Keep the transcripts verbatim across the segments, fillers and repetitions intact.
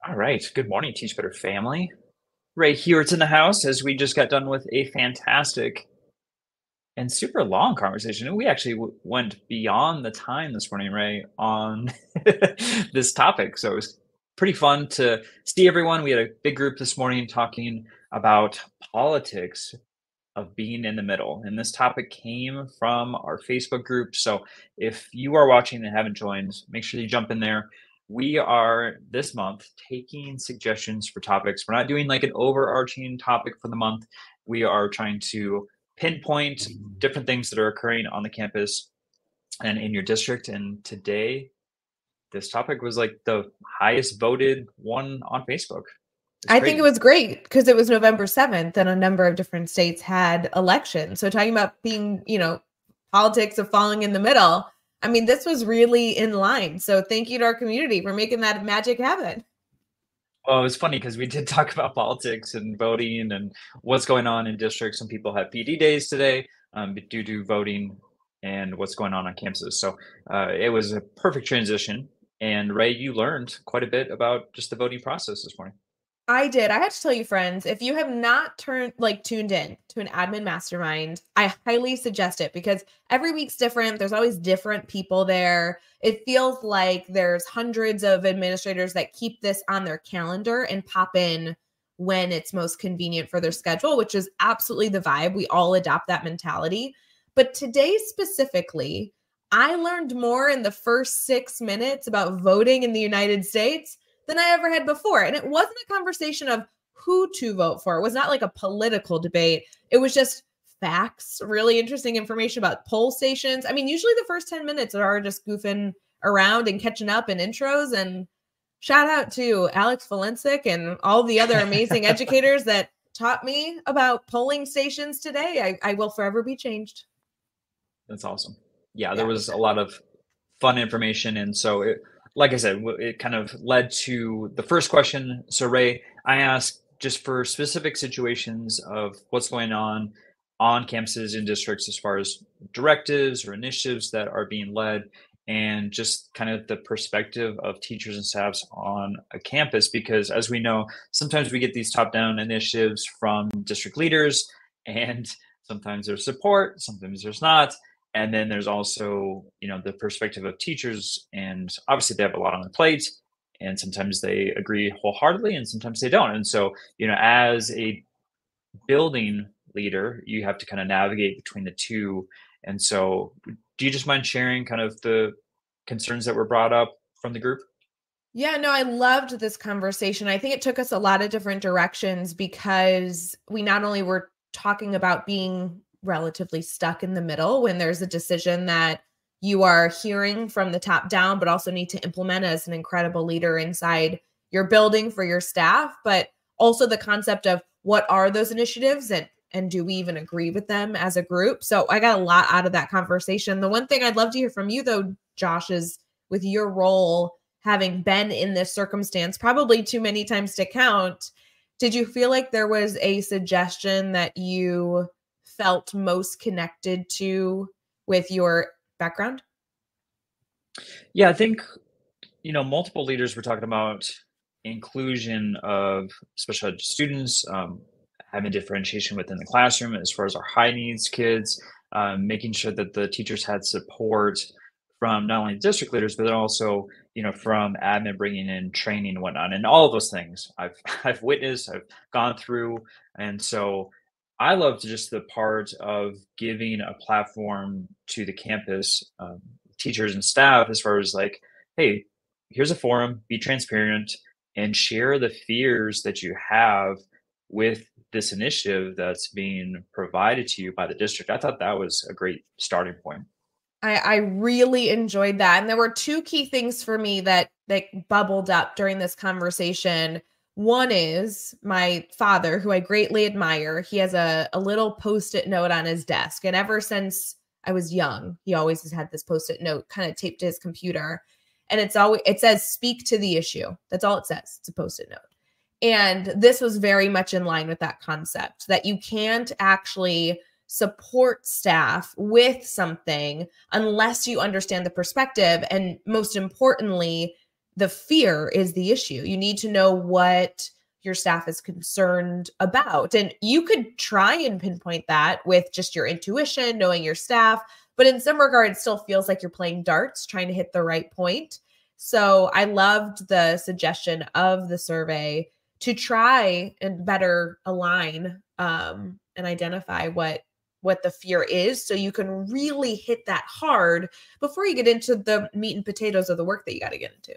All right. Good morning, Teach Better family. Ray Hewitt's in the house as we just got done with a fantastic and super long conversation. And we actually w- went beyond the time this morning, Ray, on this topic. So it was pretty fun to see everyone. We had a big group this morning talking about politics of being in the middle. And this topic came from our Facebook group. So if you are watching and haven't joined, make sure you jump in there. We are this month taking suggestions for topics. We're not doing like an overarching topic for the month. We are trying to pinpoint different things that are occurring on the campus and in your district. And today, this topic was like the highest voted one on Facebook. It's I think it crazy. was great because it was November seventh and a number of different states had elections. So talking about being, you know, politics of falling in the middle, I mean, this was really in line. So thank you to our community for making that magic happen. Well, it was funny because we did talk about politics and voting and what's going on in districts. Some people have P D days today um, due to voting and what's going on on campuses. So uh, it was a perfect transition. And Ray, you learned quite a bit about just the voting process this morning. I did. I have to tell you, friends, if you have not turned like tuned in to an admin mastermind, I highly suggest it because every week's different. There's always different people there. It feels like there's hundreds of administrators that keep this on their calendar and pop in when it's most convenient for their schedule, which is absolutely the vibe. We all adopt that mentality. But today specifically, I learned more in the first six minutes about voting in the United States than I ever had before. And it wasn't a conversation of who to vote for. It was not like a political debate. It was just facts, really interesting information about poll stations. I mean, usually the first ten minutes are just goofing around and catching up and intros. And shout out to Alex Valencic and all the other amazing educators that taught me about polling stations today. I, I will forever be changed. That's awesome. Yeah, there Yeah. was a lot of fun information. And so, it, like I said, w- it kind of led to the first question. So, Ray, I asked just for specific situations of what's going on on campuses and districts as far as directives or initiatives that are being led, and just kind of the perspective of teachers and staffs on a campus. Because as we know, sometimes we get these top down initiatives from district leaders, and sometimes there's support, sometimes there's not, and then there's also, you know, the perspective of teachers, and obviously they have a lot on their plate, and sometimes they agree wholeheartedly and sometimes they don't. And so, you know, as a building leader, you have to kind of navigate between the two. And so, do you just mind sharing kind of the concerns that were brought up from the group? Yeah, no, I loved this conversation. I think it took us a lot of different directions because we not only were talking about being relatively stuck in the middle when there's a decision that you are hearing from the top down, but also need to implement as an incredible leader inside your building for your staff, but also the concept of what are those initiatives and and do we even agree with them as a group? So I got a lot out of that conversation. The one thing I'd love to hear from you though, Josh, is with your role having been in this circumstance probably too many times to count, did you feel like there was a suggestion that you felt most connected to with your background? Yeah, I think, you know, multiple leaders were talking about inclusion of special ed students, um, having differentiation within the classroom as far as our high needs kids, um, making sure that the teachers had support from not only district leaders, but then also, you know, from admin bringing in training and whatnot, and all of those things I've I've witnessed, I've gone through, and so I loved just the part of giving a platform to the campus um, teachers and staff as far as like, hey, here's a forum, be transparent, and share the fears that you have with this initiative that's being provided to you by the district. I thought that was a great starting point. I, I really enjoyed that. And there were two key things for me that that bubbled up during this conversation. One is my father, who I greatly admire. He has a, a little post-it note on his desk. And ever since I was young, he always has had this post-it note kind of taped to his computer. And it's always it says speak to the issue. That's all it says. It's a post-it note. And this was very much in line with that concept that you can't actually support staff with something unless you understand the perspective and most importantly the fear is the issue. You need to know what your staff is concerned about. And you could try and pinpoint that with just your intuition, knowing your staff, but in some regard, it still feels like you're playing darts, trying to hit the right point. So I loved the suggestion of the survey to try and better align um, and identify what what the fear is, so you can really hit that hard before you get into the meat and potatoes of the work that you got to get into.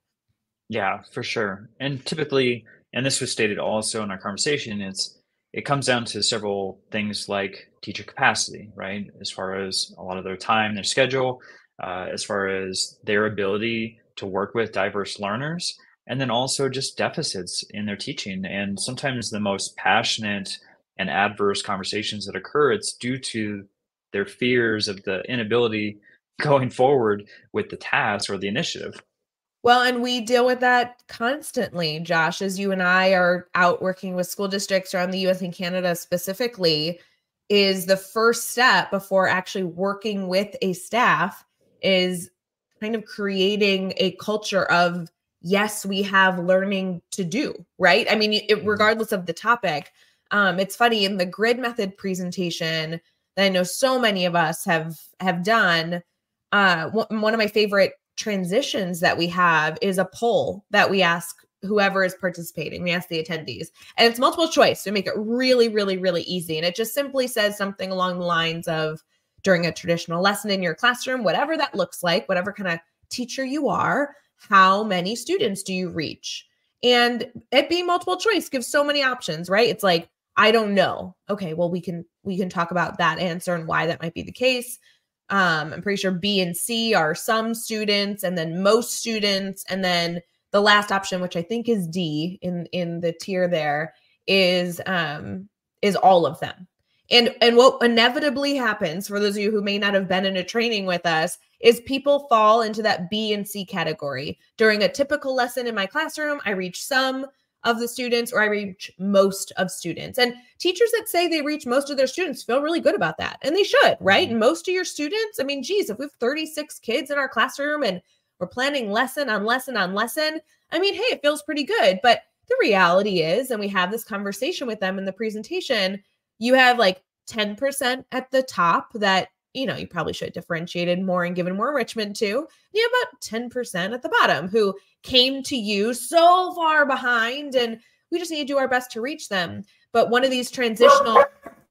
Yeah, for sure. And typically, and this was stated also in our conversation, it's it comes down to several things like teacher capacity, right? As far as a lot of their time, their schedule, uh, as far as their ability to work with diverse learners, and then also just deficits in their teaching. And sometimes the most passionate and adverse conversations that occur, it's due to their fears of the inability going forward with the task or the initiative. Well, and we deal with that constantly, Josh, as you and I are out working with school districts around the U S and Canada specifically, is the first step before actually working with a staff is kind of creating a culture of, yes, we have learning to do, right? I mean, it, regardless of the topic. Um, it's funny, in the grid method presentation that I know so many of us have have done, uh, one of my favorite transitions that we have is a poll that we ask whoever is participating. We ask the attendees, and it's multiple choice to make it really, really, really easy. And it just simply says something along the lines of, during a traditional lesson in your classroom, whatever that looks like, whatever kind of teacher you are, how many students do you reach? And it being multiple choice gives so many options, right? It's like, I don't know. Okay, well, we can we can talk about that answer and why that might be the case. Um, I'm pretty sure B and C are some students, and then most students, and then the last option, which I think is D in in the tier there, is um, is all of them. And and what inevitably happens, for those of you who may not have been in a training with us, is people fall into that B and C category. During a typical lesson in my classroom, I reach some of the students, or I reach most of students. And teachers that say they reach most of their students feel really good about that. And they should, right? And most of your students, I mean, geez, if we have thirty-six kids in our classroom and we're planning lesson on lesson on lesson, I mean, hey, it feels pretty good. But the reality is, and we have this conversation with them in the presentation, you have like ten percent at the top that, you know, you probably should have differentiated more and given more enrichment to. You have about ten percent at the bottom who came to you so far behind, and we just need to do our best to reach them. But one of these transitional,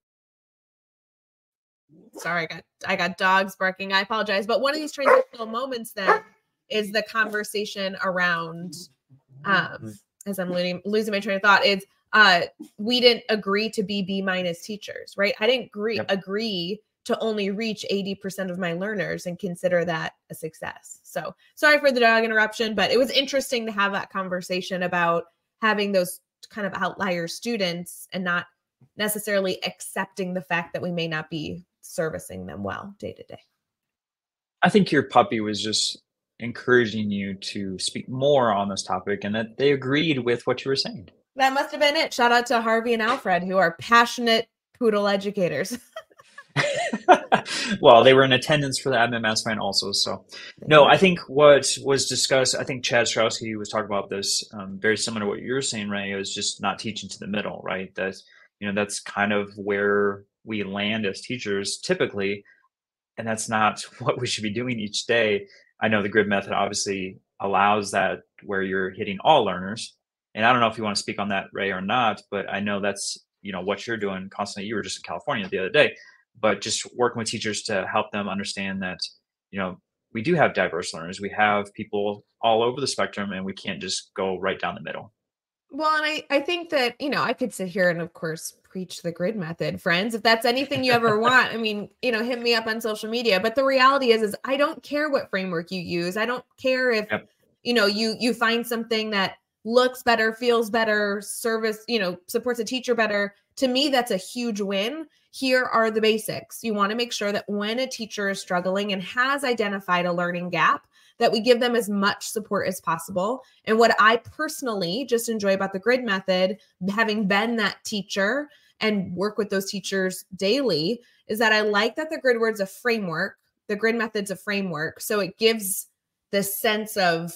sorry, I got, I got dogs barking. I apologize. But one of these transitional moments then is the conversation around, um, as I'm losing, losing my train of thought, is uh, we didn't agree to be B minus teachers, right? I didn't agree, yep. agree to only reach eighty percent of my learners and consider that a success. So sorry for the dog interruption, but it was interesting to have that conversation about having those kind of outlier students and not necessarily accepting the fact that we may not be servicing them well day to day. I think your puppy was just encouraging you to speak more on this topic, and that they agreed with what you were saying. That must have been it. Shout out to Harvey and Alfred, who are passionate poodle educators. Well, they were in attendance for the admin mastermind also. So no, I think what was discussed, I think Chad Strowski was talking about this, um, very similar to what you're saying, Ray, is just not teaching to the middle, right? That's, you know, that's kind of where we land as teachers typically, and that's not what we should be doing each day. I know the grid method obviously allows that, where you're hitting all learners. And I don't know if you want to speak on that, Ray, or not, but I know that's, you know, what you're doing constantly. You were just in California the other day, but just working with teachers to help them understand that, you know, we do have diverse learners. We have people all over the spectrum, and we can't just go right down the middle. Well, and I, I think that, you know, I could sit here and of course preach the grid method, friends. If that's anything you ever want, I mean, you know, hit me up on social media. But the reality is, is I don't care what framework you use. I don't care if, yep. you know, you you find something that looks better, feels better, service, you know, supports a teacher better. To me, that's a huge win. Here are the basics. You want to make sure that when a teacher is struggling and has identified a learning gap, that we give them as much support as possible. And what I personally just enjoy about the grid method, having been that teacher and work with those teachers daily, is that I like that the grid word's a framework. The grid method's a framework. So it gives this sense of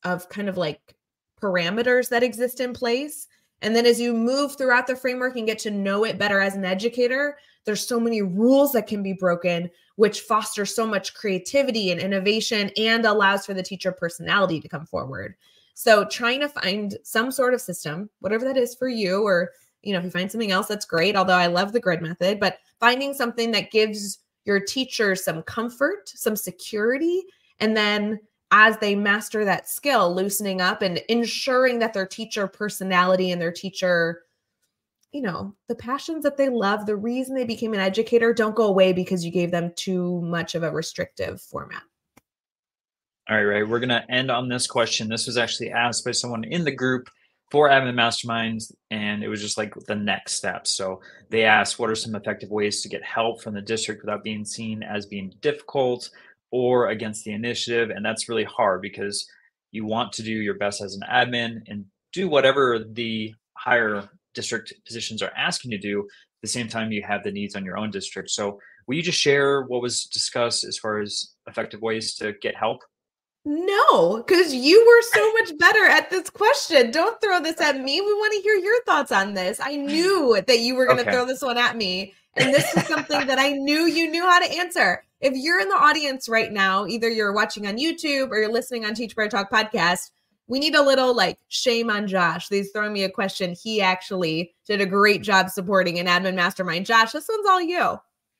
of kind of like parameters that exist in place. And then as you move throughout the framework and get to know it better as an educator, there's so many rules that can be broken, which fosters so much creativity and innovation and allows for the teacher personality to come forward. So trying to find some sort of system, whatever that is for you, or, you know, if you find something else, that's great. Although I love the grid method, but finding something that gives your teachers some comfort, some security, and then as they master that skill, loosening up and ensuring that their teacher personality and their teacher, you know, the passions that they love, the reason they became an educator don't go away because you gave them too much of a restrictive format. All right, Ray, we're going to end on this question. This was actually asked by someone in the group for Admin Masterminds, and it was just like the next step. So they asked, what are some effective ways to get help from the district without being seen as being difficult or against the initiative? And that's really hard because you want to do your best as an admin and do whatever the higher district positions are asking you to do. At the same time, you have the needs on your own district. So will you just share what was discussed as far as effective ways to get help? No, because you were so much better at this question. Don't throw this at me. We want to hear your thoughts on this. I knew that you were going to okay. throw this one at me. And this is something that I knew you knew how to answer. If you're in the audience right now, either you're watching on YouTube or you're listening on Teach Better Talk podcast, we need a little like shame on Josh. He's throwing me a question. He actually did a great job supporting an admin mastermind. Josh, this one's all you.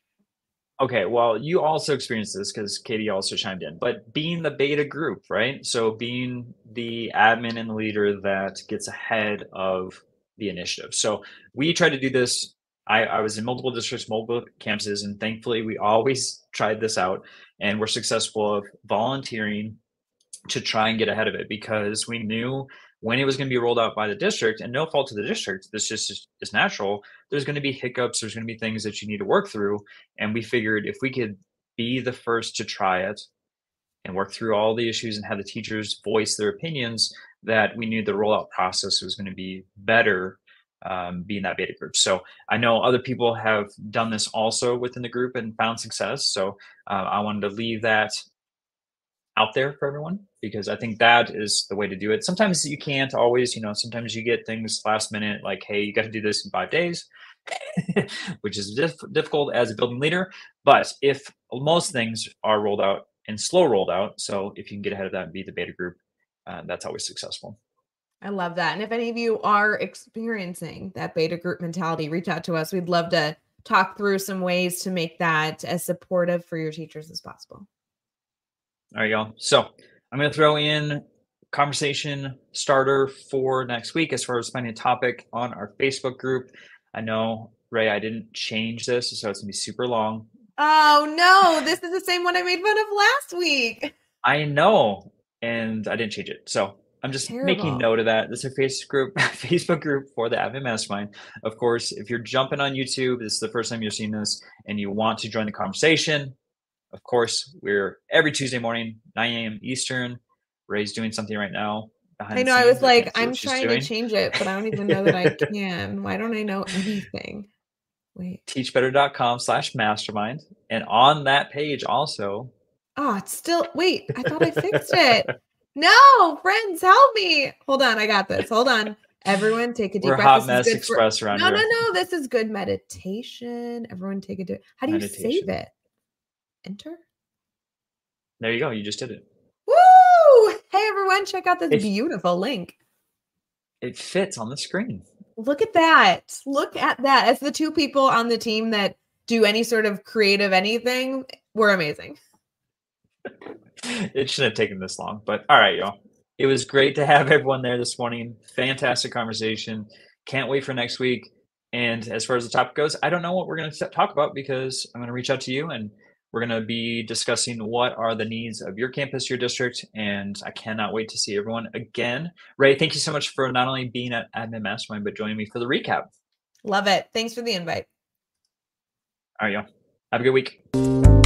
Okay, well, you also experienced this because Katie also chimed in, but being the beta group, right? So being the admin and the leader that gets ahead of the initiative. So we tried to do this. I, I was in multiple districts, multiple campuses, and thankfully we always tried this out and were successful of volunteering to try and get ahead of it because we knew when it was going to be rolled out by the district, and no fault to the district, this just is, is natural, there's going to be hiccups, there's going to be things that you need to work through. And we figured if we could be the first to try it and work through all the issues and have the teachers voice their opinions, that we knew the rollout process was going to be better um, being that beta group. So I know other people have done this also within the group and found success. So uh, I wanted to leave that out there for everyone, because I think that is the way to do it. Sometimes you can't always, you know, sometimes you get things last minute, like, hey, you got to do this in five days, which is diff- difficult as a building leader. But if most things are rolled out and slow rolled out, so if you can get ahead of that and be the beta group, uh, that's always successful. I love that. And if any of you are experiencing that beta group mentality, reach out to us. We'd love to talk through some ways to make that as supportive for your teachers as possible. All right, y'all. So I'm going to throw in conversation starter for next week as far as finding a topic on our Facebook group. I know, Ray, I didn't change this, so it's going to be super long. Oh, no. This is the same one I made fun of last week. I know, and I didn't change it. So I'm just Terrible. making note of that. This is a Facebook group, Facebook group for the Admin Mastermind. Of course, if you're jumping on YouTube, this is the first time you're seeing this, and you want to join the conversation, of course, we're every Tuesday morning, nine a.m. Eastern. Ray's doing something right now. I know. I was like, I'm trying to change it, but I don't even know that I can. Why don't I know anything? Wait. teachbetter.com slash mastermind. And on that page also. Oh, it's still, wait, I thought I fixed it. No, friends, help me. Hold on. I got this. Hold on. Everyone take a deep We're breath. Hot This Mess Express for, around no, here. No, no, no. This is good meditation. Everyone take a deep, how do you meditation. save it? Enter. There you go. You just did it. Woo! Hey, everyone. Check out this it, beautiful link. It fits on the screen. Look at that. Look at that. As the two people on the team that do any sort of creative anything, we're amazing. It shouldn't have taken this long, but all right, y'all. It was great to have everyone there this morning. Fantastic conversation. Can't wait for next week. And as far as the topic goes, I don't know what we're going to talk about because I'm going to reach out to you and we're going to be discussing what are the needs of your campus, your district, and I cannot wait to see everyone again. Ray, thank you so much for not only being at Admin Mastermind, but joining me for the recap. Love it. Thanks for the invite. All right, y'all. Have a good week.